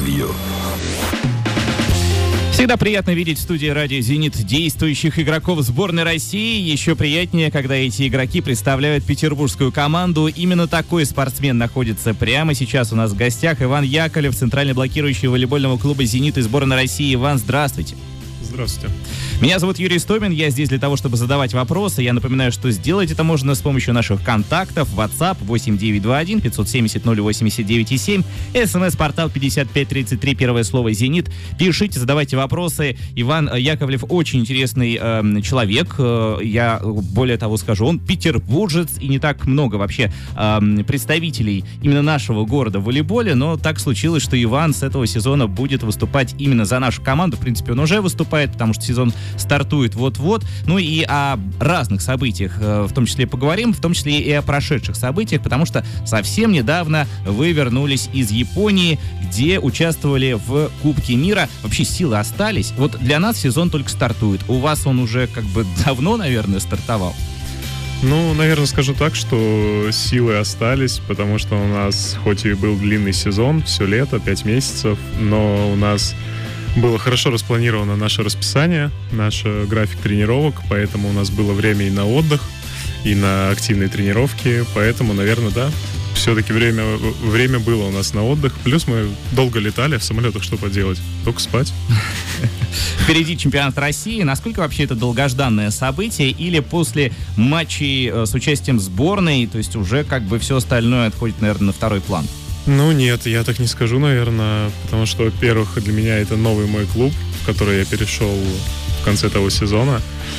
интервью. Всегда приятно видеть в студии радио «Зенит» действующих игроков сборной России. Еще приятнее, когда эти игроки представляют петербургскую команду. Именно такой спортсмен находится прямо сейчас у нас в гостях. Иван Яковлев, центральный блокирующий волейбольного клуба «Зенит» и сборной России. Иван, здравствуйте. Здравствуйте. Меня зовут Юрий Стомин, я здесь для того, чтобы задавать вопросы. Я напоминаю, что сделать это можно с помощью наших контактов. WhatsApp 8921 570 089,7, СМС-портал 5533, первое слово «Зенит». Пишите, задавайте вопросы. Иван Яковлев очень интересный человек. Я более того скажу, он петербуржец, и не так много вообще представителей именно нашего города в волейболе, но так случилось, что Иван с этого сезона будет выступать именно за нашу команду. В принципе, он уже выступает, потому что сезон стартует вот-вот. Ну и о разных событиях в том числе поговорим, в том числе и о прошедших событиях, потому что совсем недавно вы вернулись из Японии, где участвовали в Кубке мира. Вообще силы остались. Вот для нас сезон только стартует. У вас он уже как бы давно, наверное, стартовал? Ну, наверное, скажу так, что силы остались, потому что у нас, хоть и был длинный сезон, все лето, 5 месяцев, но у нас было хорошо распланировано наше расписание, наш график тренировок, поэтому у нас было время и на отдых, и на активные тренировки, поэтому, наверное, да, все-таки время было у нас на отдых. Плюс мы долго летали в самолетах, что поделать? Только спать. Впереди чемпионат России. Насколько вообще это долгожданное событие? Или после матчей с участием сборной, то есть уже как бы все остальное отходит, наверное, на второй план? Ну нет, я так не скажу, наверное, потому что, во-первых, для меня это новый мой клуб, в который я перешел в конце того сезона.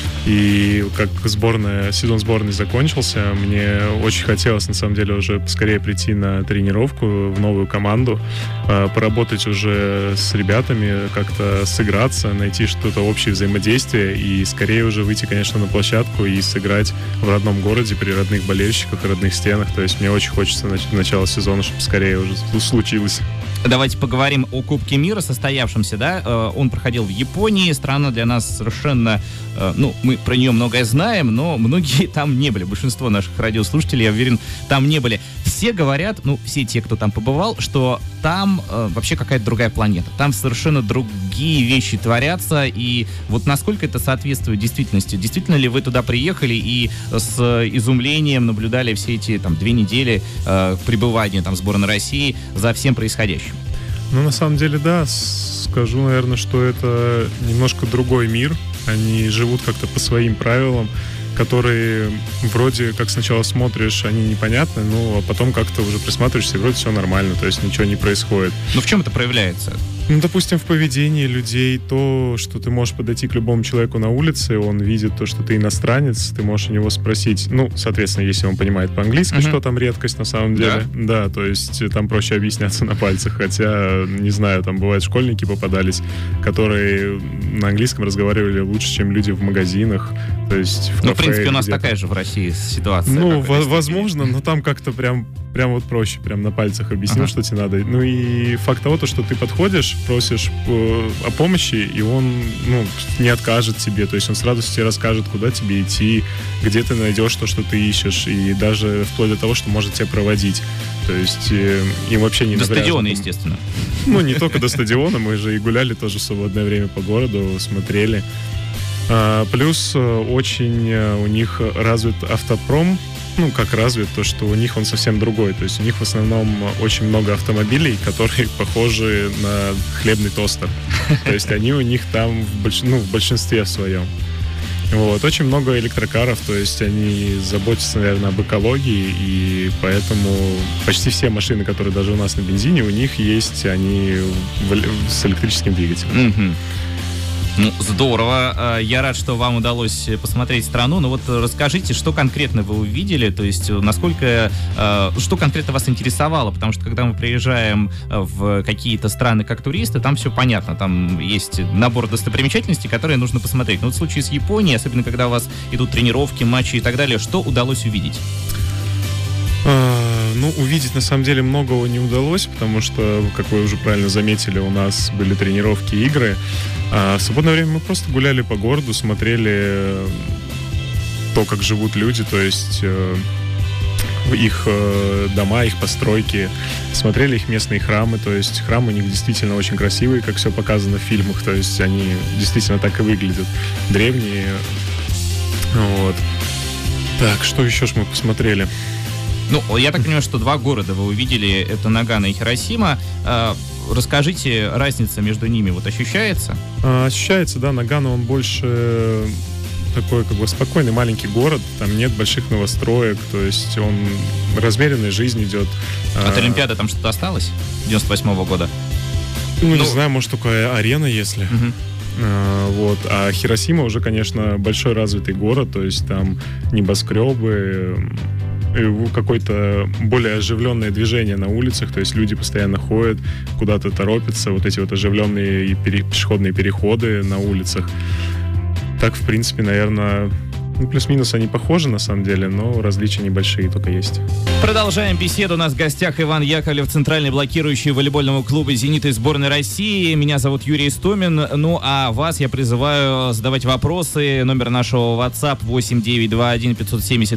И как сезон сборной закончился, мне очень хотелось, на самом деле, уже поскорее прийти на тренировку в новую команду, поработать уже с ребятами, как-то сыграться, найти что-то общее взаимодействие и скорее уже выйти, конечно, на площадку и сыграть в родном городе при родных болельщиках и родных стенах. То есть мне очень хочется начало сезона, чтобы скорее уже случилось. Давайте поговорим о Кубке мира состоявшемся, да? Он проходил в Японии, страна для нас совершенно... мы про нее многое знаем, но многие там не были. Большинство наших радиослушателей, я уверен, там не были. Все говорят, все те, кто там побывал, что там вообще какая-то другая планета. Там совершенно другие вещи творятся, и вот насколько это соответствует действительности? Действительно ли вы туда приехали и с изумлением наблюдали все эти 2 недели пребывания сборной России за всем происходящим? Ну, на самом деле, да, скажу, наверное, что это немножко другой мир. Они живут как-то по своим правилам, которые вроде как сначала смотришь, они непонятны, но потом как-то уже присматриваешься, и вроде все нормально, то есть ничего не происходит. Но в чем это проявляется? Допустим, в поведении людей, то, что ты можешь подойти к любому человеку на улице, он видит то, что ты иностранец, ты можешь у него спросить, соответственно, если он понимает по-английски, что там редкость на самом деле. Да, то есть там проще объясняться на пальцах, хотя, не знаю, там бывают школьники попадались, которые на английском разговаривали лучше, чем люди в магазинах, то есть в кафе. В принципе, у нас такая же в России ситуация. Возможно, но там как-то прям вот проще, прям на пальцах объяснил, что тебе надо. Ну и факт того, что ты подходишь, просишь о помощи, и он, не откажет тебе, то есть он сразу тебе расскажет, куда тебе идти, где ты найдешь то, что ты ищешь, и даже вплоть до того, что может тебя проводить. То есть им вообще не навряжно. До стадиона, естественно. Не только до стадиона, мы же и гуляли тоже в свободное время по городу, смотрели. Плюс очень у них развит автопром. Как развит, то, что у них он совсем другой. То есть у них в основном очень много автомобилей, которые похожи на хлебный тостер. То есть они у них там в большинстве в своем. Очень много электрокаров, то есть они заботятся, наверное, об экологии, и поэтому почти все машины, которые даже у нас на бензине, у них есть, они с электрическим двигателем. Здорово. Я рад, что вам удалось посмотреть страну. Но расскажите, что конкретно вы увидели, то есть что конкретно вас интересовало, потому что когда мы приезжаем в какие-то страны как туристы, там все понятно, там есть набор достопримечательностей, которые нужно посмотреть. Но в случае с Японией, особенно когда у вас идут тренировки, матчи и так далее, что удалось увидеть? Увидеть на самом деле многого не удалось, потому что, как вы уже правильно заметили, у нас были тренировки и игры. А в свободное время мы просто гуляли по городу, смотрели то, как живут люди, то есть их дома, их постройки, смотрели их местные храмы, то есть храмы у них действительно очень красивые, как все показано в фильмах, то есть они действительно так и выглядят, древние. Вот. Так, что еще ж мы посмотрели? Ну, я так понимаю, что 2 города вы увидели, это Нагано и Хиросима. Расскажите, разница между ними вот ощущается? Ощущается, да, Нагано, он больше такой как бы спокойный маленький город, там нет больших новостроек, то есть он размеренная жизнь идет. От Олимпиады там что-то осталось? 98-го года? Ну, не знаю, может, только арена, если. Вот. А Хиросима уже, конечно, большой развитый город, то есть там небоскребы, какое-то более оживленное движение на улицах, то есть люди постоянно ходят, куда-то торопятся, вот эти вот оживленные пешеходные переходы на улицах. Так, в принципе, наверное, плюс-минус они похожи, на самом деле, но различия небольшие только есть. Продолжаем беседу. У нас в гостях Иван Яковлев, центральный блокирующий волейбольного клуба «Зенит» из сборной России. Меня зовут Юрий Истомин. Ну, а вас я призываю задавать вопросы. Номер нашего WhatsApp 8921 570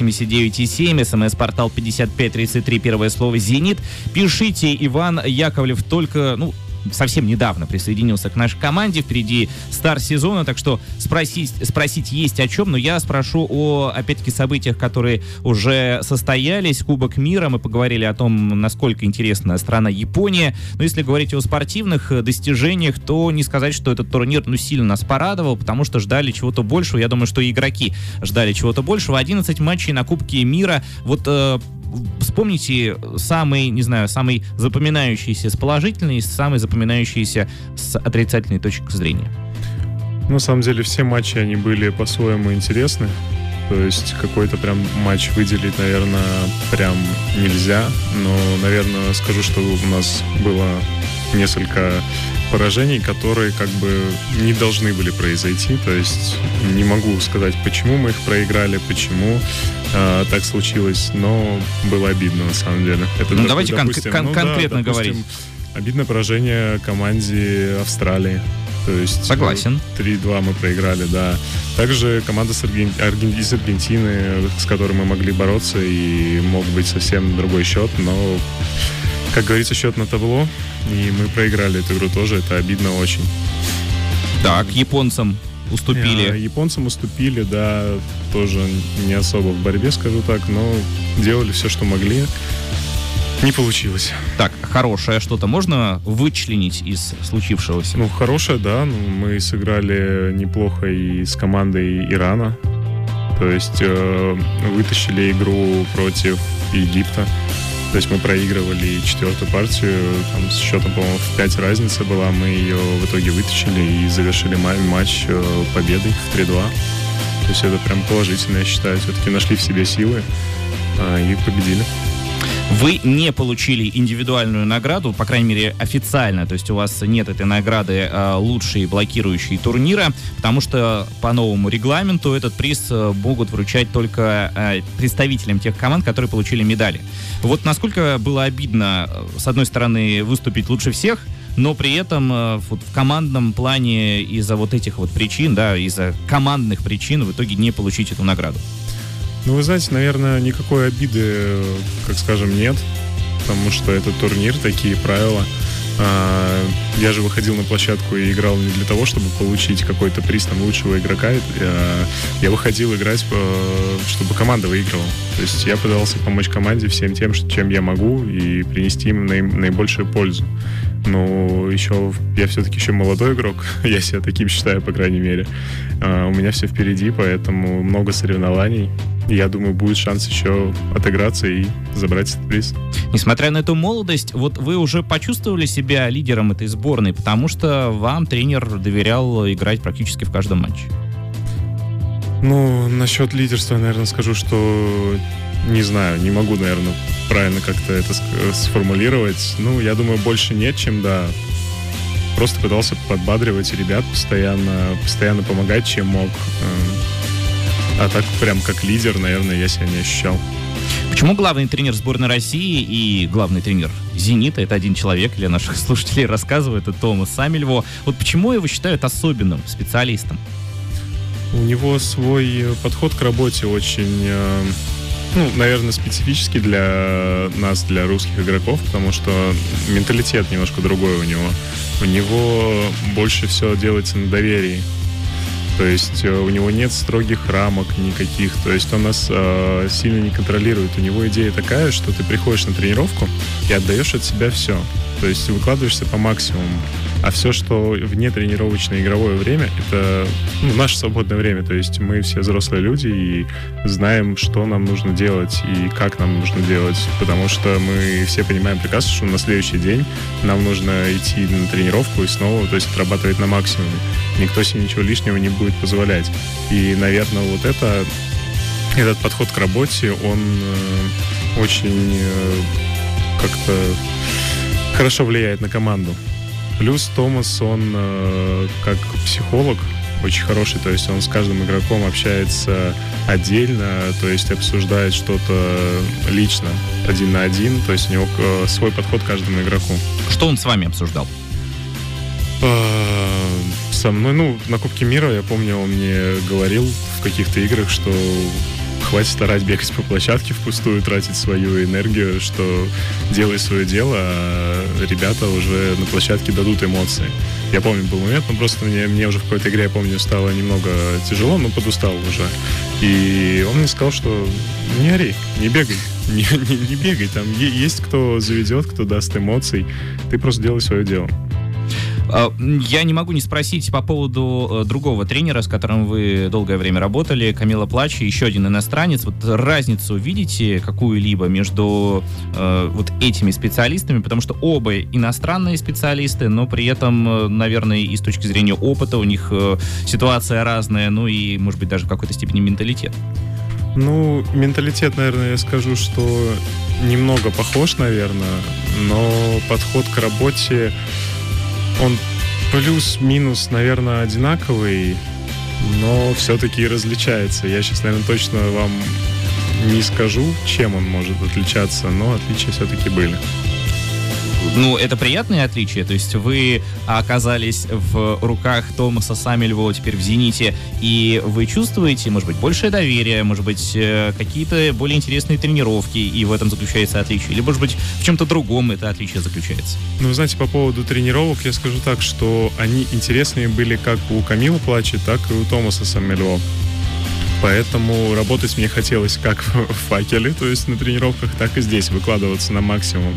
089,7. СМС-портал 5533, первое слово «Зенит». Пишите. Иван Яковлев только, совсем недавно присоединился к нашей команде. Впереди старт сезона, так что спросить есть о чем, но я спрошу о, опять-таки, событиях, которые уже состоялись. Кубок мира, мы поговорили о том, насколько интересна страна Япония. Но если говорить о спортивных достижениях, то не сказать, что этот турнир сильно нас порадовал, потому что ждали чего-то большего. Я думаю, что и игроки ждали чего-то большего. 11 матчей на Кубке мира. Вот вспомните самый запоминающийся с положительной, самый запоминающийся с отрицательной точки зрения. На самом деле все матчи, они были по-своему интересны. То есть какой-то прям матч выделить, наверное, прям нельзя. Но, наверное, скажу, что у нас было несколько поражений, которые как бы не должны были произойти. То есть не могу сказать, почему мы их проиграли, почему так случилось, но было обидно на самом деле. Это, давайте конкретно говорить. Обидное поражение команде Австралии. То есть согласен. 3-2 мы проиграли, да. Также команда из Аргентины, с которой мы могли бороться, и мог быть совсем другой счет, но, как говорится, счет на табло, и мы проиграли эту игру тоже, это обидно очень. Так, японцам уступили. Японцам уступили, да, тоже не особо в борьбе, скажу так, но делали все, что могли. Не получилось. Так, хорошее что-то можно вычленить из случившегося? Хорошее, да. Мы сыграли неплохо и с командой Ирана. То есть вытащили игру против Египта. То есть мы проигрывали 4-ю партию. Там с счетом, по-моему, в 5 разница была. Мы ее в итоге вытащили и завершили матч победой в 3-2. То есть это прям положительно, я считаю. Все-таки нашли в себе силы и победили. Вы не получили индивидуальную награду, по крайней мере, официально, то есть у вас нет этой награды лучшей блокирующей турнира, потому что по новому регламенту этот приз могут вручать только представителям тех команд, которые получили медали. Вот насколько было обидно, с одной стороны, выступить лучше всех, но при этом вот в командном плане из-за вот этих вот причин, да, из-за командных причин в итоге не получить эту награду. Вы знаете, наверное, никакой обиды, как скажем, нет, потому что это турнир, такие правила. Я же выходил на площадку и играл не для того, чтобы получить какой-то приз там лучшего игрока. Я выходил играть, чтобы команда выигрывала. То есть я пытался помочь команде всем тем, чем я могу, и принести им наибольшую пользу. Но я все-таки еще молодой игрок, я себя таким считаю, по крайней мере. У меня все впереди, поэтому много соревнований. Я думаю, будет шанс еще отыграться и забрать этот приз. Несмотря на эту молодость, вот вы уже почувствовали себя лидером этой сборной, потому что вам тренер доверял играть практически в каждом матче. Насчет лидерства, наверное, скажу, что не знаю, не могу, наверное, правильно как-то это сформулировать. Я думаю, больше нет, чем да. Просто пытался подбадривать ребят, постоянно помогать, чем мог. А так прям как лидер, наверное, я себя не ощущал. Почему главный тренер сборной России и главный тренер «Зенита» — это один человек, для наших слушателей рассказываю, это Томас Самильво. Вот почему его считают особенным специалистом? У него свой подход к работе очень наверное, специфически для нас, для русских игроков, потому что менталитет немножко другой у него. У него больше все делается на доверии. То есть у него нет строгих рамок никаких. То есть он нас сильно не контролирует. У него идея такая, что ты приходишь на тренировку и отдаешь от себя все. То есть выкладываешься по максимуму. А все, что вне тренировочное игровое время, это наше свободное время. То есть мы все взрослые люди и знаем, что нам нужно делать и как нам нужно делать. Потому что мы все понимаем прекрасно, что на следующий день нам нужно идти на тренировку и снова, то есть отрабатывать на максимуме. Никто себе ничего лишнего не будет позволять. И, наверное, вот этот подход к работе, он очень как-то хорошо влияет на команду. Плюс Томас, он как психолог очень хороший, то есть он с каждым игроком общается отдельно, то есть обсуждает что-то лично, один на один, то есть у него свой подход к каждому игроку. Что он с вами обсуждал? Со мной, на Кубке мира, я помню, он мне говорил в каких-то играх, что хватит старать бегать по площадке впустую, тратить свою энергию, что делай свое дело, а ребята уже на площадке дадут эмоции. Я помню, был момент, просто мне уже в какой-то игре, я помню, стало немного тяжело, но подустал уже. И он мне сказал, что не ори, не бегай, не бегай, там есть кто заведет, кто даст эмоций, ты просто делай свое дело. Я не могу не спросить по поводу другого тренера, с которым вы долгое время работали, Камило Плачи, еще один иностранец. Вот разницу видите какую-либо между вот этими специалистами? Потому что оба иностранные специалисты, но при этом, наверное, и с точки зрения опыта у них ситуация разная, и, может быть, даже в какой-то степени менталитет. Менталитет, наверное, я скажу, что немного похож, наверное, но подход к работе, он плюс-минус, наверное, одинаковый, но все-таки различается. Я сейчас, наверное, точно вам не скажу, чем он может отличаться, но отличия все-таки были. Это приятные отличия, то есть вы оказались в руках Томаса Саммельвоа теперь в «Зените», и вы чувствуете, может быть, большее доверие, может быть, какие-то более интересные тренировки, и в этом заключается отличие, или, может быть, в чем-то другом это отличие заключается? Вы знаете, по поводу тренировок я скажу так, что они интересные были как у Камилы Плачи, так и у Томаса Саммельвоа. Поэтому работать мне хотелось как в «Факеле», то есть на тренировках, так и здесь, выкладываться на максимум.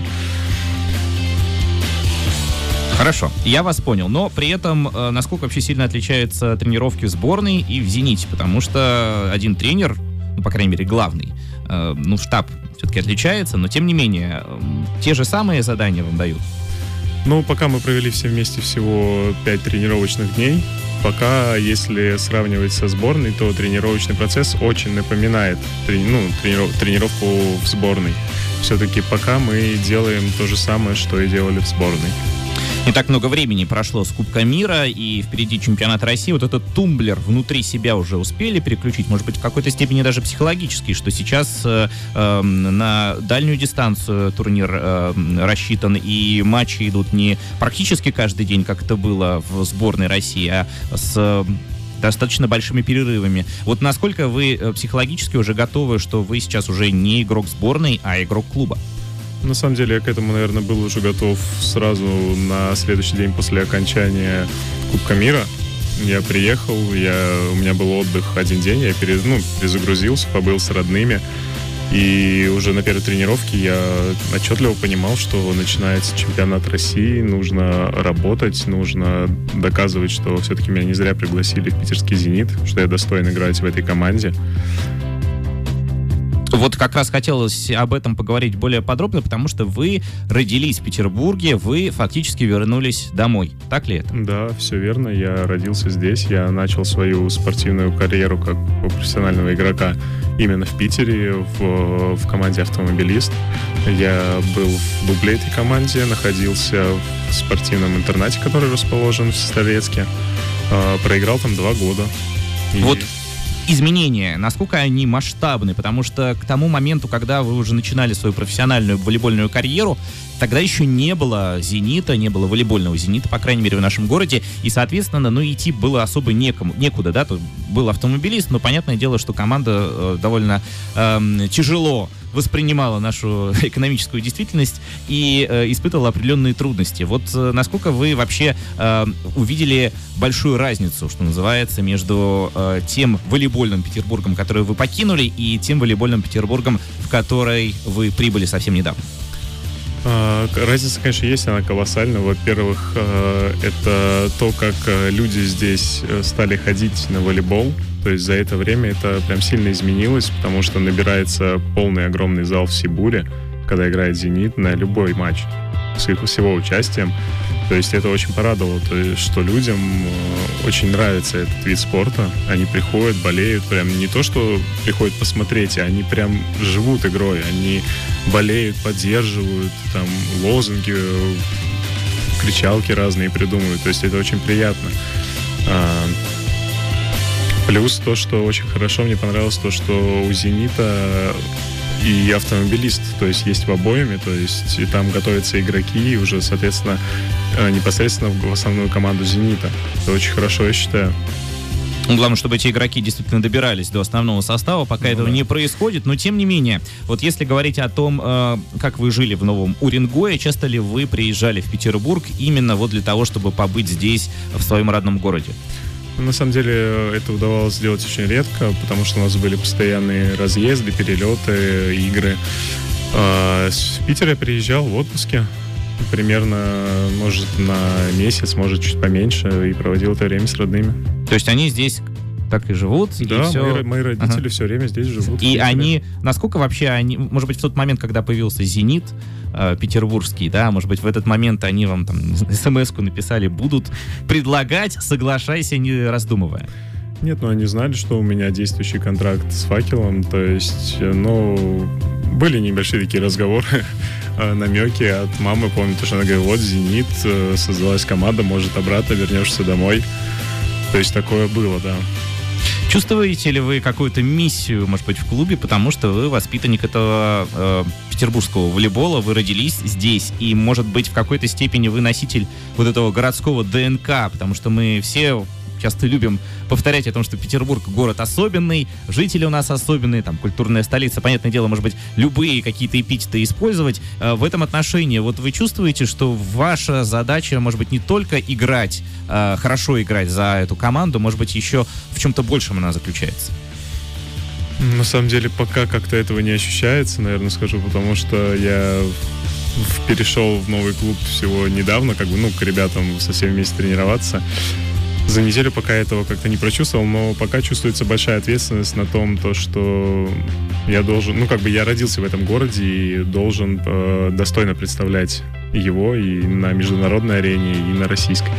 Хорошо, я вас понял, но при этом насколько вообще сильно отличаются тренировки в сборной и в «Зените», потому что один тренер, по крайней мере главный, штаб все-таки отличается, но тем не менее те же самые задания вам дают. Пока мы провели все вместе всего 5 тренировочных дней, пока, если сравнивать со сборной, то тренировочный процесс очень напоминает тренировку в сборной. Все-таки пока мы делаем то же самое, что и делали в сборной. Не так много времени прошло с Кубка мира, и впереди чемпионат России. Вот этот тумблер внутри себя уже успели переключить, может быть, в какой-то степени даже психологически, что сейчас на дальнюю дистанцию турнир рассчитан, и матчи идут не практически каждый день, как это было в сборной России, а с достаточно большими перерывами. Вот насколько вы психологически уже готовы, что вы сейчас уже не игрок сборной, а игрок клуба? На самом деле я к этому, наверное, был уже готов сразу на следующий день после окончания Кубка мира. Я приехал, у меня был отдых один день, я перезагрузился, побыл с родными. И уже на первой тренировке я отчетливо понимал, что начинается чемпионат России, нужно работать, нужно доказывать, что все-таки меня не зря пригласили в питерский «Зенит», что я достоин играть в этой команде. Вот как раз хотелось об этом поговорить более подробно, потому что вы родились в Петербурге, вы фактически вернулись домой. Так ли это? Да, все верно. Я родился здесь. Я начал свою спортивную карьеру как профессионального игрока именно в Питере, в команде «Автомобилист». Я был в дубле этой команде, находился в спортивном интернате, который расположен в Сестрорецке. Проиграл там 2 года. Вот изменения, насколько они масштабны? Потому что к тому моменту, когда вы уже начинали свою профессиональную волейбольную карьеру, тогда еще не было «Зенита», не было волейбольного «Зенита», по крайней мере, в нашем городе, и, соответственно, идти было особо некуда, да, тут был автомобилист, но понятное дело, что команда довольно тяжело воспринимала нашу экономическую действительность и испытывала определенные трудности. Вот насколько вы вообще увидели большую разницу, что называется, между тем волейбольным Петербургом, который вы покинули, и тем волейбольным Петербургом, в который вы прибыли совсем недавно? Разница, конечно, есть, она колоссальна. Во-первых, это то, как люди здесь стали ходить на волейбол. То есть за это время это прям сильно изменилось, потому что набирается полный огромный зал в Сибуре, когда играет «Зенит», на любой матч с его участием. То есть это очень порадовало, то есть, что людям очень нравится этот вид спорта. Они приходят, болеют, прям не то, что приходят посмотреть, а они прям живут игрой. Они болеют, поддерживают, там лозунги, кричалки разные придумывают. То есть это очень приятно. Плюс то, что очень хорошо мне понравилось, то, что у «Зенита» и автомобилист, то есть в обоими, то есть и там готовятся игроки, и уже, соответственно, непосредственно в основную команду «Зенита». Это очень хорошо, я считаю. Главное, чтобы эти игроки действительно добирались до основного состава, пока этого не происходит. Но, тем не менее, вот если говорить о том, как вы жили в Новом Уренгое, часто ли вы приезжали в Петербург именно вот для того, чтобы побыть здесь, в своем родном городе? На самом деле это удавалось сделать очень редко, потому что у нас были постоянные разъезды, перелеты, игры. В Питер я приезжал в отпуске, примерно, может, на месяц, может, чуть поменьше, и проводил это время с родными. То есть они здесь так и живут? Да, и все... мои родители все время здесь живут. И они, насколько вообще они, может быть, в тот момент, когда появился «Зенит» петербургский, да, может быть, в этот момент они вам там смс-ку написали, будут предлагать, соглашайся, не раздумывая? Нет, они знали, что у меня действующий контракт с «Факелом», то есть, были небольшие такие разговоры, намеки от мамы, помню, что она говорит, вот «Зенит», создалась команда, может, обратно вернешься домой. То есть такое было, да. Чувствуете ли вы какую-то миссию, может быть, в клубе, потому что вы воспитанник этого петербургского волейбола, вы родились здесь, и, может быть, в какой-то степени вы носитель вот этого городского ДНК, потому что мы все часто любим повторять о том, что Петербург город особенный, жители у нас особенные, там, культурная столица, понятное дело, может быть, любые какие-то эпитеты использовать. В этом отношении, вот вы чувствуете, что ваша задача, может быть, не только играть, хорошо играть за эту команду, может быть, еще в чем-то большем она заключается? На самом деле, пока как-то этого не ощущается, наверное, скажу, потому что я перешел в новый клуб всего недавно, к ребятам со всеми вместе тренироваться. За неделю пока этого как-то не прочувствовал, но пока чувствуется большая ответственность на том, что я должен, я родился в этом городе и должен достойно представлять его и на международной арене, и на российской.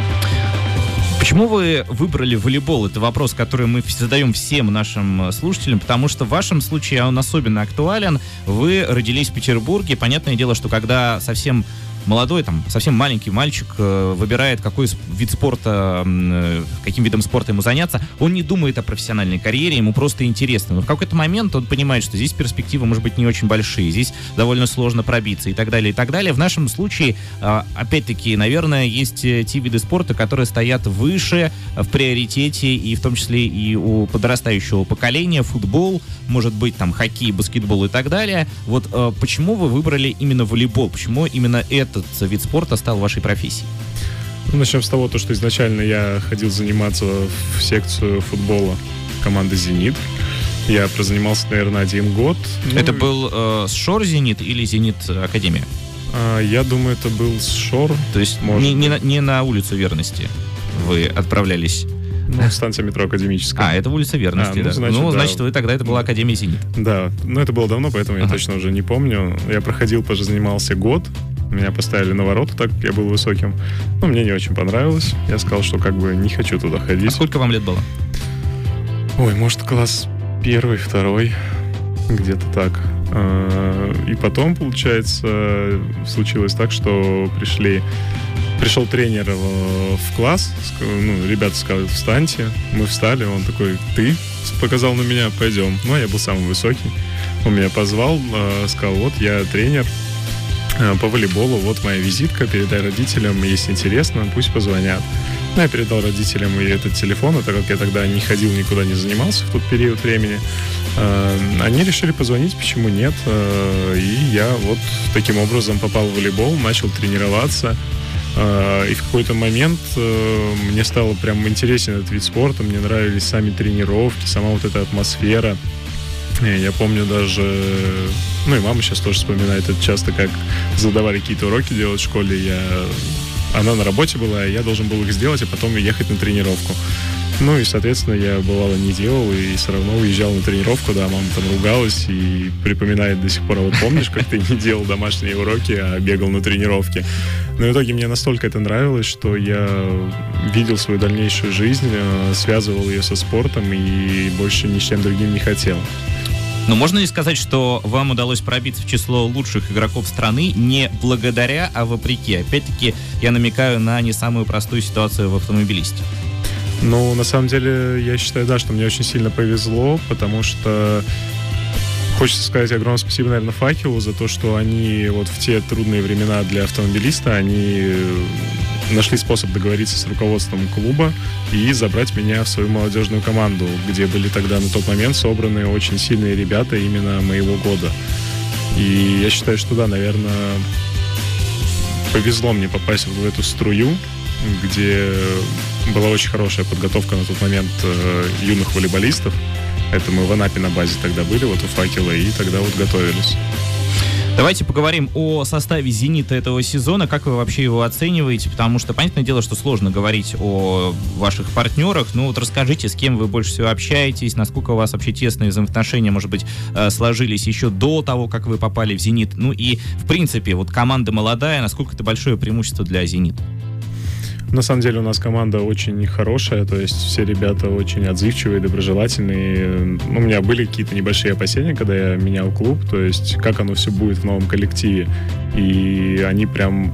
Почему вы выбрали волейбол? Это вопрос, который мы задаем всем нашим слушателям, потому что в вашем случае он особенно актуален. Вы родились в Петербурге. Понятное дело, что когда совсем молодой, совсем маленький мальчик выбирает, какой вид спорта, каким видом спорта ему заняться, он не думает о профессиональной карьере, ему просто интересно. Но в какой-то момент он понимает, что здесь перспективы, может быть, не очень большие, здесь довольно сложно пробиться и так далее, и так далее. В нашем случае, опять-таки, наверное, есть те виды спорта, которые стоят выше в приоритете, и в том числе и у подрастающего поколения. Футбол, может быть, хоккей, баскетбол и так далее. Вот почему вы выбрали именно волейбол? Почему именно этот вид спорта стал вашей профессией? Начнем с того, что изначально я ходил заниматься в секцию футбола команды «Зенит». Я прозанимался, наверное, 1 год. Это был СШОР «Зенит» или «Зенит Академия»? Я думаю, это был СШОР. То есть не на улицу Верности вы отправлялись? Станция метро Академическая. Это улица Верности, да. Значит, вы тогда, это была Академия «Зенит». Да, это было давно, поэтому я точно уже не помню. Я проходил, позанимался год. Меня поставили на ворота, так как я был высоким. Мне не очень понравилось. Я сказал, что не хочу туда ходить. А сколько вам лет было? Может, класс 1, 2, где-то так. И потом, получается, случилось так, что пришли Пришел тренер в класс, ребята сказали, встаньте. Мы встали, он такой, ты? Показал на меня, пойдем. Ну, я был самый высокий. Он меня позвал, сказал, вот я тренер по волейболу, вот моя визитка, передай родителям, если интересно, пусть позвонят. Ну, я передал родителям и этот телефон, так как я тогда не ходил, никуда не занимался в тот период времени. Они решили позвонить, почему нет. И я вот таким образом попал в волейбол, начал тренироваться. И в какой-то момент мне стало прям интересен этот вид спорта, мне нравились сами тренировки, сама вот эта атмосфера. Я помню даже, и мама сейчас тоже вспоминает это часто, как задавали какие-то уроки делать в школе, она на работе была, и я должен был их сделать, а потом ехать на тренировку. Ну и, соответственно, я бывало не делал, и все равно уезжал на тренировку, да, мама там ругалась и припоминает до сих пор, вот помнишь, как ты не делал домашние уроки, а бегал на тренировке. Но в итоге мне настолько это нравилось, что я видел свою дальнейшую жизнь, связывал ее со спортом и больше ни с чем другим не хотел. Но можно ли сказать, что вам удалось пробиться в число лучших игроков страны не благодаря, а вопреки? Опять-таки, я намекаю на не самую простую ситуацию в автомобилистике. Ну, на самом деле, я считаю, да, что мне очень сильно повезло, потому что хочется сказать огромное спасибо, наверное, «Факелу» за то, что они вот в те трудные времена для автомобилиста, они нашли способ договориться с руководством клуба и забрать меня в свою молодежную команду, где были тогда на тот момент собраны очень сильные ребята именно моего года. И я считаю, что да, наверное, повезло мне попасть в эту струю, где была очень хорошая подготовка на тот момент юных волейболистов. Это мы в Анапе на базе тогда были, вот у «Факела», и тогда вот готовились. Давайте поговорим о составе «Зенита» этого сезона. Как вы вообще его оцениваете? Потому что, понятное дело, что сложно говорить о ваших партнерах. Ну вот расскажите, с кем вы больше всего общаетесь, насколько у вас вообще тесные взаимоотношения, может быть, сложились еще до того, как вы попали в «Зенит». Ну и, в принципе, вот команда молодая, насколько это большое преимущество для «Зенита»? На самом деле у нас команда очень хорошая, то есть все ребята очень отзывчивые, доброжелательные. У меня были какие-то небольшие опасения, когда я менял клуб, то есть как оно все будет в новом коллективе. И они прям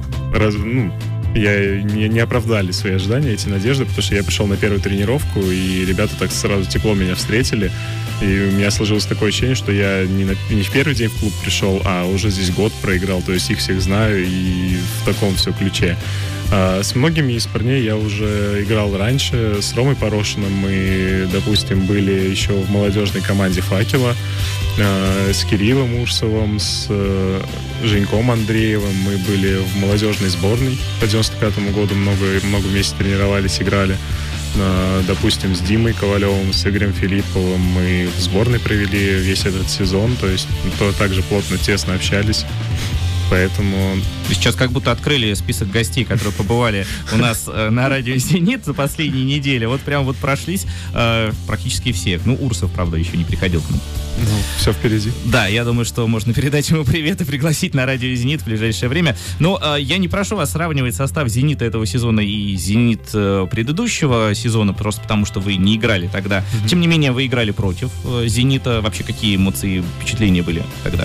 не оправдали свои ожидания, эти надежды, потому что я пришел на первую тренировку, и ребята так сразу тепло меня встретили. И у меня сложилось такое ощущение, что я не в первый день в клуб пришел, а уже здесь год проиграл, то есть их всех знаю, и в таком все ключе. С многими из парней я уже играл раньше. С Ромой Порошиным мы, допустим, были еще в молодежной команде «Факела». С Кириллом Урсовым, с Женьком Андреевым мы были в молодежной сборной. По 95-му году много вместе тренировались, играли. Допустим, с Димой Ковалевым, с Игорем Филипповым мы в сборной провели весь этот сезон. То есть также плотно, тесно общались. Поэтому... Сейчас как будто открыли список гостей, которые побывали у нас на радио «Зенит» за последние недели. Вот прям вот прошлись практически все. Ну, Урсов, правда, еще не приходил к нам. Ну, все впереди. Да, я думаю, что можно передать ему привет и пригласить на радио «Зенит» в ближайшее время. Но я не прошу вас сравнивать состав «Зенита» этого сезона и «Зенит» предыдущего сезона, просто потому что вы не играли тогда. Тем не менее, вы играли против «Зенита». Вообще, какие эмоции, впечатления были тогда?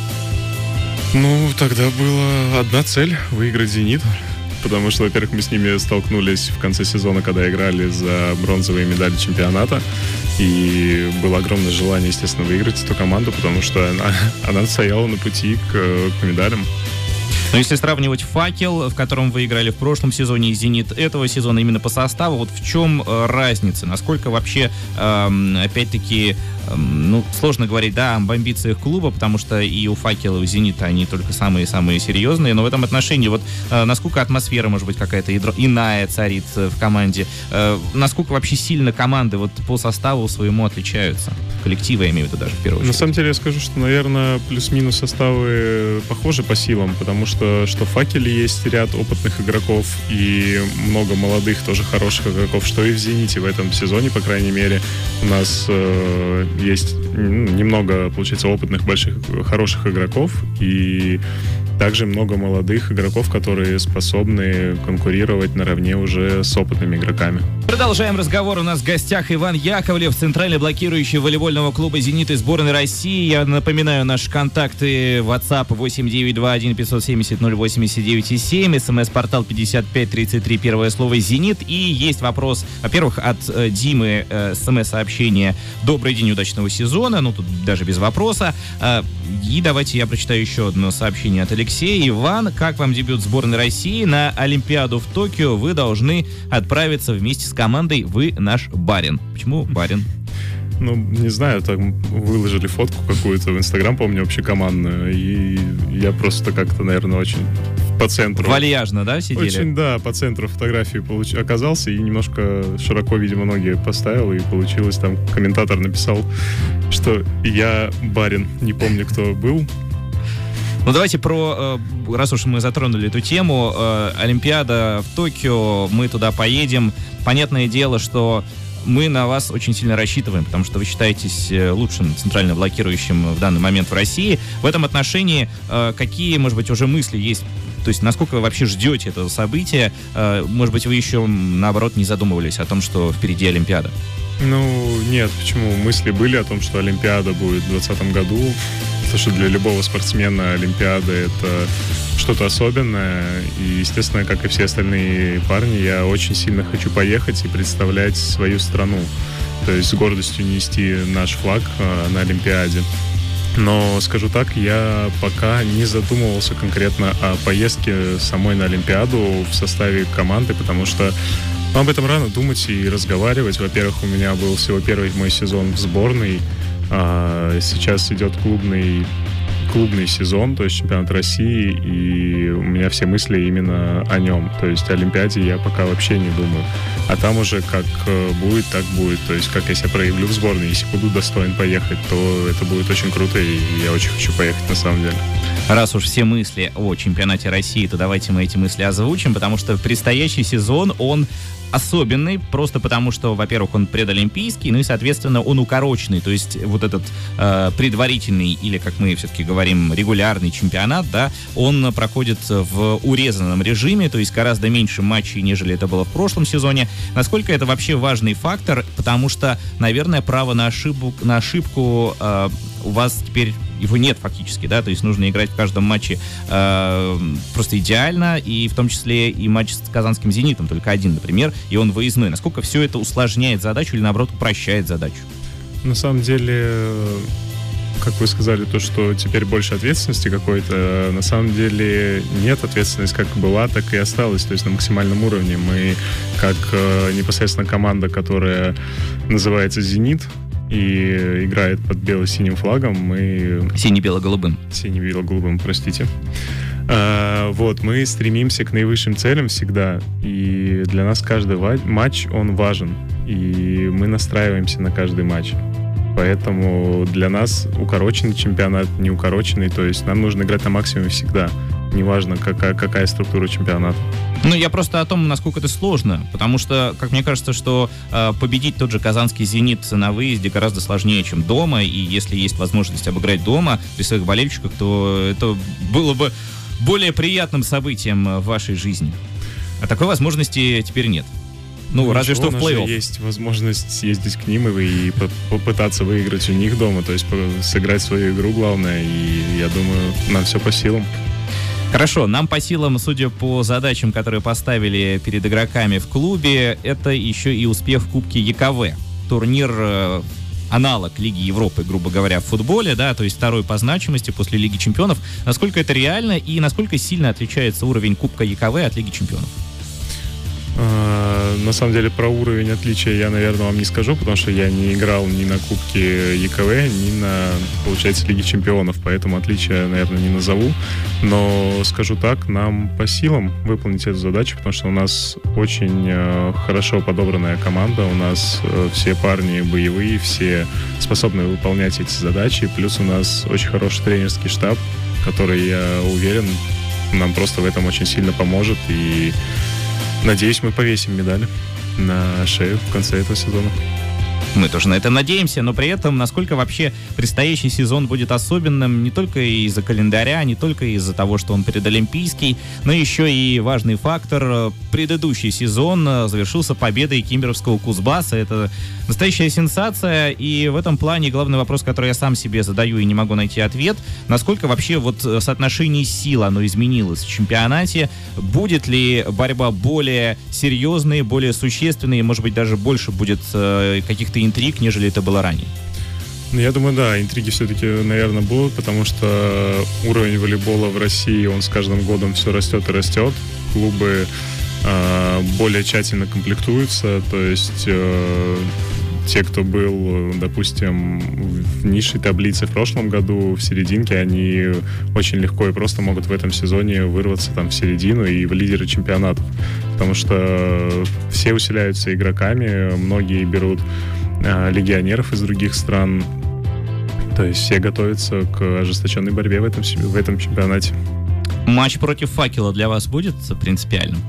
Ну, тогда была одна цель — выиграть «Зенит». Потому что, во-первых, мы с ними столкнулись в конце сезона, когда играли за бронзовые медали чемпионата. И было огромное желание, естественно, выиграть эту команду, потому что она стояла на пути к медалям. Но если сравнивать «Факел», в котором вы играли в прошлом сезоне, и «Зенит» этого сезона именно по составу, вот в чем разница? Насколько вообще, опять-таки, сложно говорить, да, об амбициях клуба, потому что и у «Факела», и у «Зенита» они только самые-самые серьезные, но в этом отношении вот насколько атмосфера, может быть, какая-то иная царит в команде, насколько вообще сильно команды вот по составу своему отличаются? Коллективы, я имею в виду, даже в первую очередь. На самом деле я скажу, что, наверное, плюс-минус составы похожи по силам, потому что в «Факеле» есть ряд опытных игроков и много молодых, тоже хороших игроков, что и в «Зените» в этом сезоне, по крайней мере, у нас есть немного, получается, опытных, больших, хороших игроков, и также много молодых игроков, которые способны конкурировать наравне уже с опытными игроками. Продолжаем разговор. У нас в гостях Иван Яковлев, центральный блокирующий волейбольного клуба «Зенит» и сборной России. Я напоминаю, наши контакты: WhatsApp 8921 570 089,7, СМС-портал 5533, первое слово «Зенит». И есть вопрос, во-первых, от Димы, СМС-сообщение: «Добрый день, удачного сезона». Ну, тут даже без вопроса. И давайте я прочитаю еще одно сообщение от Алексея. Иван, как вам дебют сборной России? На Олимпиаду в Токио вы должны отправиться вместе с командой. Вы наш барин. Почему барин? Ну, не знаю, там выложили фотку какую-то в Инстаграм, помню, общекомандную, и я просто как-то, наверное, очень по центру. Вальяжно, да, сидели? Очень, да, по центру фотографии оказался и немножко широко, видимо, ноги поставил, и получилось, там комментатор написал, что я барин, не помню, кто был. Ну, давайте раз уж мы затронули эту тему, Олимпиада в Токио, мы туда поедем. Понятное дело, что мы на вас очень сильно рассчитываем, потому что вы считаетесь лучшим центрально блокирующим в данный момент в России. В этом отношении какие, может быть, уже мысли есть? То есть насколько вы вообще ждете этого события? Может быть, вы еще, наоборот, не задумывались о том, что впереди Олимпиада? Ну, нет, почему? Мысли были о том, что Олимпиада будет в 2020 году. Потому что для любого спортсмена Олимпиада — это что-то особенное. И, естественно, как и все остальные парни, я очень сильно хочу поехать и представлять свою страну. То есть с гордостью нести наш флаг на Олимпиаде. Но, скажу так, я пока не задумывался конкретно о поездке самой на Олимпиаду в составе команды, потому что об этом рано думать и разговаривать. Во-первых, у меня был всего первый мой сезон в сборной. Сейчас идет клубный сезон, то есть чемпионат России, и у меня все мысли именно о нем. То есть о Олимпиаде я пока вообще не думаю. А там уже как будет, так будет. То есть как я себя проявлю в сборной. Если буду достоин поехать, то это будет очень круто, и я очень хочу поехать на самом деле. Раз уж все мысли о чемпионате России, то давайте мы эти мысли озвучим, потому что предстоящий сезон, он особенный, просто потому что, во-первых, он предолимпийский, ну и, соответственно, он укороченный, то есть вот этот предварительный, или, как мы все-таки говорим, регулярный чемпионат, да, он проходит в урезанном режиме, то есть гораздо меньше матчей, нежели это было в прошлом сезоне. Насколько это вообще важный фактор, потому что, наверное, права на ошибку у вас теперь его нет фактически, да, то есть нужно играть в каждом матче просто идеально, и в том числе и матч с казанским «Зенитом», только один, например, и он выездной. Насколько все это усложняет задачу или, наоборот, упрощает задачу? На самом деле, как вы сказали, то, что теперь больше ответственности какой-то, на самом деле нет, ответственность как была, так и осталась, то есть на максимальном уровне. Мы, как непосредственно команда, которая называется «Зенит», и играет под бело-синим флагом, мы... Сине-бело-голубым. Сине-бело-голубым, простите. Вот, мы стремимся к наивысшим целям всегда, и для нас каждый матч, он важен, и мы настраиваемся на каждый матч. Поэтому для нас укороченный чемпионат, не укороченный, то есть нам нужно играть на максимуме всегда. Неважно, какая структура чемпионата. Ну, я просто о том, насколько это сложно, потому что, как мне кажется, что победить тот же казанский «Зенит» на выезде гораздо сложнее, чем дома, и если есть возможность обыграть дома при своих болельщиках, то это было бы более приятным событием в вашей жизни. А такой возможности теперь нет. Ну, разве что в плей-офф. Есть возможность съездить к ним и попытаться выиграть у них дома, то есть сыграть свою игру, главное, и я думаю, нам все по силам. Хорошо, нам по силам, судя по задачам, которые поставили перед игроками в клубе, это еще и успех в Кубке ЕКВ. Турнир, аналог Лиги Европы, грубо говоря, в футболе, да, то есть второй по значимости после Лиги Чемпионов. Насколько это реально и насколько сильно отличается уровень Кубка ЕКВ от Лиги Чемпионов? На самом деле про уровень отличия я, наверное, вам не скажу, потому что я не играл ни на Кубке ЕКВ, ни на, получается, Лиге Чемпионов, поэтому отличия, наверное, не назову. Но скажу так, нам по силам выполнить эту задачу, потому что у нас очень хорошо подобранная команда, у нас все парни боевые, все способны выполнять эти задачи, плюс у нас очень хороший тренерский штаб, который, я уверен, нам просто в этом очень сильно поможет, и надеюсь, мы повесим медали на шею в конце этого сезона. Мы тоже на это надеемся, но при этом, насколько вообще предстоящий сезон будет особенным не только из-за календаря, не только из-за того, что он предолимпийский, но еще и важный фактор. Предыдущий сезон завершился победой кемеровского Кузбасса. Это настоящая сенсация, и в этом плане главный вопрос, который я сам себе задаю и не могу найти ответ, насколько вообще вот соотношение сил, оно изменилось в чемпионате, будет ли борьба более серьезной, более существенной, может быть, даже больше будет каких-то интриг, нежели это было ранее? Ну, я думаю, да, интриги все-таки, наверное, будут, потому что уровень волейбола в России, он с каждым годом все растет и растет. Клубы более тщательно комплектуются, то есть те, кто был, допустим, в низшей таблице в прошлом году, в серединке, они очень легко и просто могут в этом сезоне вырваться там в середину и в лидеры чемпионатов. Потому что все усиляются игроками, многие берут легионеров из других стран. То есть все готовятся к ожесточенной борьбе в этом чемпионате. Матч против «Факела» для вас будет принципиальным?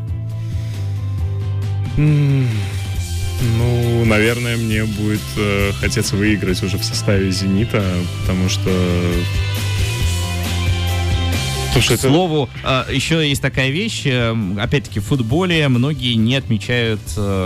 Ну, наверное, мне будет хотеться выиграть уже в составе «Зенита», потому что... К слову, еще есть такая вещь, опять-таки в футболе многие не отмечают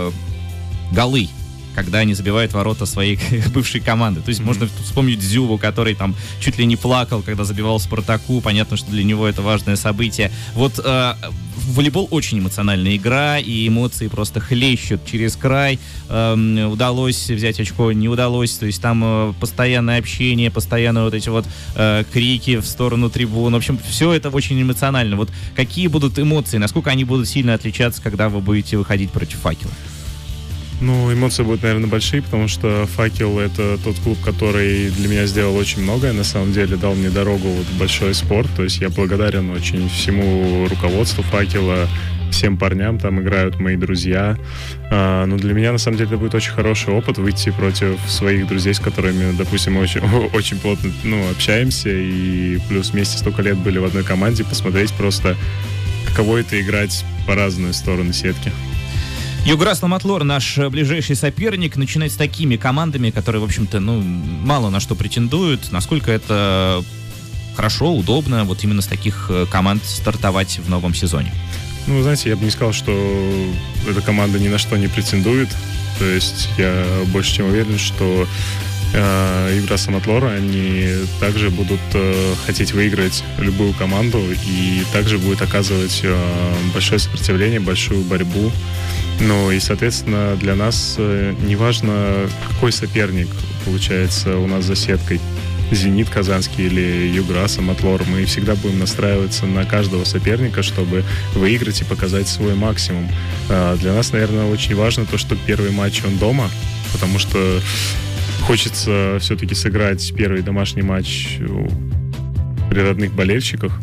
голы, когда они забивают ворота своей бывшей команды. То есть можно вспомнить Дзюбу, который там чуть ли не плакал, когда забивал Спартаку. Понятно, что для него это важное событие. Вот волейбол очень эмоциональная игра, и эмоции просто хлещут через край. Удалось взять очко, не удалось. То есть там постоянное общение, постоянно вот эти вот крики в сторону трибун. В общем, все это очень эмоционально. Вот какие будут эмоции, насколько они будут сильно отличаться, когда вы будете выходить против «Факела»? Ну, эмоции будут, наверное, большие, потому что «Факел» — это тот клуб, который для меня сделал очень многое, на самом деле, дал мне дорогу в большой спорт, то есть я благодарен очень всему руководству «Факела», всем парням, там играют мои друзья, но для меня, на самом деле, это будет очень хороший опыт выйти против своих друзей, с которыми, допустим, мы очень плотно общаемся, и плюс вместе столько лет были в одной команде, посмотреть просто, каково это играть по разные стороны сетки. Югра Самотлор, наш ближайший соперник, начинать с такими командами, которые, в общем-то, мало на что претендуют. Насколько это хорошо, удобно вот именно с таких команд стартовать в новом сезоне? Ну, вы знаете, я бы не сказал, что эта команда ни на что не претендует. То есть я больше чем уверен, что Югра Самотлор, они также будут хотеть выиграть любую команду и также будет оказывать большое сопротивление, большую борьбу. Ну и, соответственно, для нас неважно, какой соперник получается у нас за сеткой, «Зенит» казанский или Югра Самотлор, мы всегда будем настраиваться на каждого соперника, чтобы выиграть и показать свой максимум. Для нас, наверное, очень важно то, что первый матч он дома, потому что хочется все-таки сыграть первый домашний матч при родных болельщиках.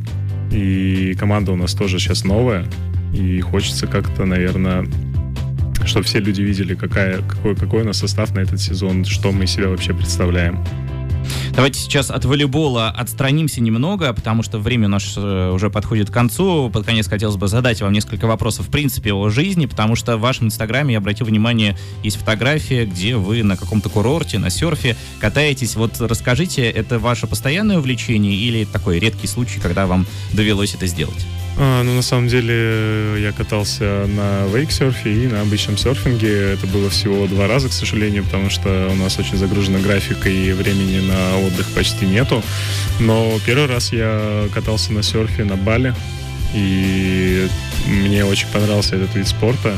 И команда у нас тоже сейчас новая. И хочется как-то, наверное, чтобы все люди видели, какой у нас состав на этот сезон, что мы из себя вообще представляем. Давайте сейчас от волейбола отстранимся немного, потому что время наше уже подходит к концу. Под конец хотелось бы задать вам несколько вопросов, в принципе, о жизни, потому что в вашем инстаграме, я обратил внимание, есть фотография, где вы на каком-то курорте, на серфе катаетесь. Вот расскажите, это ваше постоянное увлечение или такой редкий случай, когда вам довелось это сделать? Ну, на самом деле, я катался на вейксерфе и на обычном серфинге. Это было всего 2 раза, к сожалению, потому что у нас очень загружена графика и времени на отдых почти нету. Но первый раз я катался на серфе на Бали, и мне очень понравился этот вид спорта.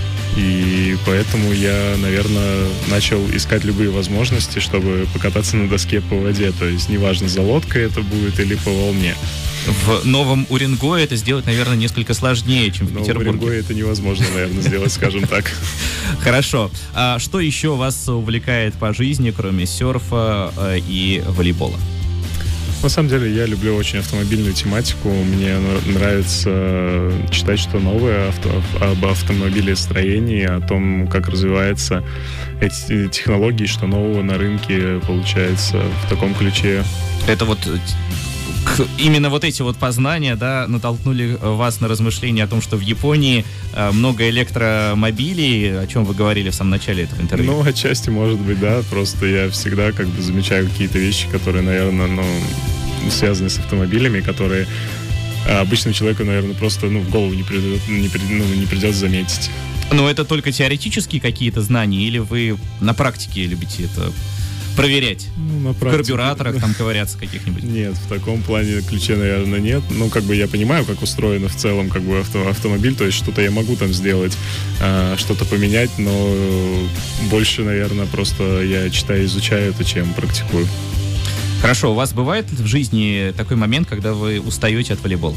И поэтому я, наверное, начал искать любые возможности, чтобы покататься на доске по воде. То есть неважно, за лодкой это будет или по волне. В Новом Уренгое это сделать, наверное, несколько сложнее, чем в Петербурге. В Новом Уренгое это невозможно, наверное, сделать, скажем так. Хорошо. А что еще вас увлекает по жизни, кроме серфа и волейбола? На самом деле, я люблю очень автомобильную тематику. Мне нравится читать что новое об автомобилестроении, о том, как развиваются эти технологии, что нового на рынке получается в таком ключе. Это вот именно вот эти вот познания, да, натолкнули вас на размышления о том, что в Японии много электромобилей, о чем вы говорили в самом начале этого интервью? Ну, отчасти, может быть, да. Просто я всегда как бы замечаю какие-то вещи, которые, наверное, связаны с автомобилями, которые обычному человеку, наверное, просто в голову не придется заметить. Но это только теоретические какие-то знания, или вы на практике любите это проверять? На практике. В карбюраторах там ковыряться каких-нибудь? Нет, в таком плане ключей, наверное, нет. Как бы я понимаю, как устроено в целом как бы автомобиль, то есть что-то я могу там сделать, что-то поменять, но больше, наверное, просто я читаю, изучаю это, чем практикую. Хорошо, у вас бывает в жизни такой момент, когда вы устаете от волейбола?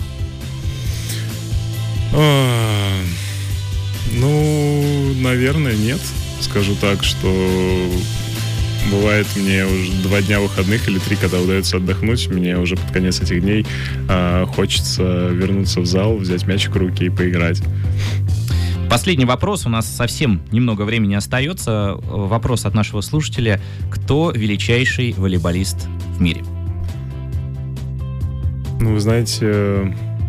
Наверное, нет. Скажу так, что бывает мне уже 2 дня выходных или 3, когда удается отдохнуть, мне уже под конец этих дней хочется вернуться в зал, взять мячик в руки и поиграть. Последний вопрос, у нас совсем немного времени остается. Вопрос от нашего слушателя. Кто величайший волейболист в мире? Вы знаете,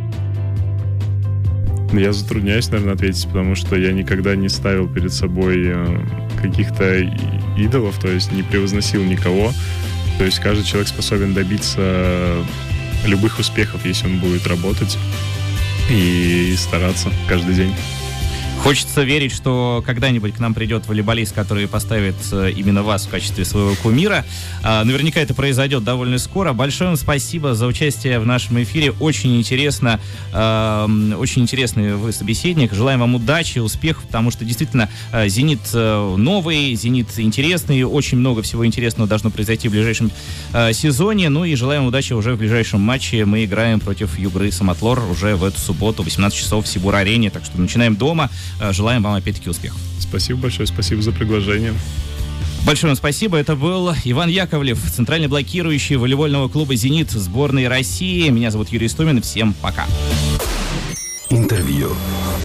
я затрудняюсь, наверное, ответить, потому что я никогда не ставил перед собой каких-то идолов, то есть не превозносил никого. То есть каждый человек способен добиться любых успехов, если он будет работать и стараться каждый день. Хочется верить, что когда-нибудь к нам придет волейболист, который поставит именно вас в качестве своего кумира. Наверняка это произойдет довольно скоро. Большое вам спасибо за участие в нашем эфире. Очень интересно, очень интересный вы собеседник. Желаем вам удачи, успехов, потому что действительно «Зенит» новый, «Зенит» интересный. Очень много всего интересного должно произойти в ближайшем сезоне. Ну и желаем удачи уже в ближайшем матче. Мы играем против Югры Самотлор уже в эту субботу, 18 часов в Сибур-арене. Так что начинаем дома. Желаем вам опять-таки успехов. Спасибо большое, спасибо за приглашение. Большое вам спасибо. Это был Иван Яковлев, центральный блокирующий волейбольного клуба «Зенит» сборной России. Меня зовут Юрий Истомин. Всем пока. Интервью.